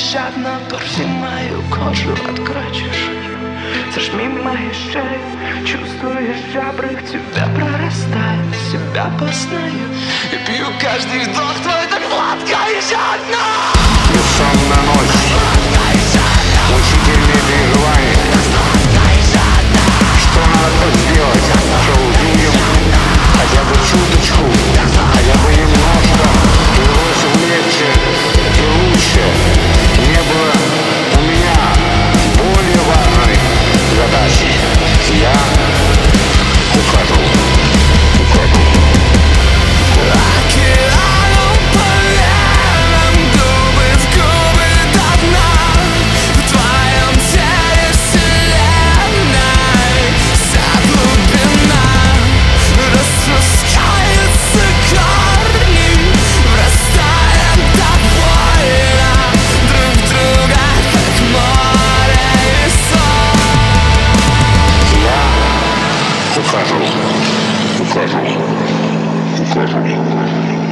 нещадно порви мою кожу, открой чешую, зажми мои шеи. Чувствуешь, жабры в тебя прорастают, себя познаю и пью каждый вдох твой так сладко и жадно. Бессонная ночь, мучительные переживания. Что надо сделать, что увидим, хотя бы чуточку, хотя бы немножко, и бросил легче и лучше. Не было у меня более важной задачи. Я ухожу. Ухожу.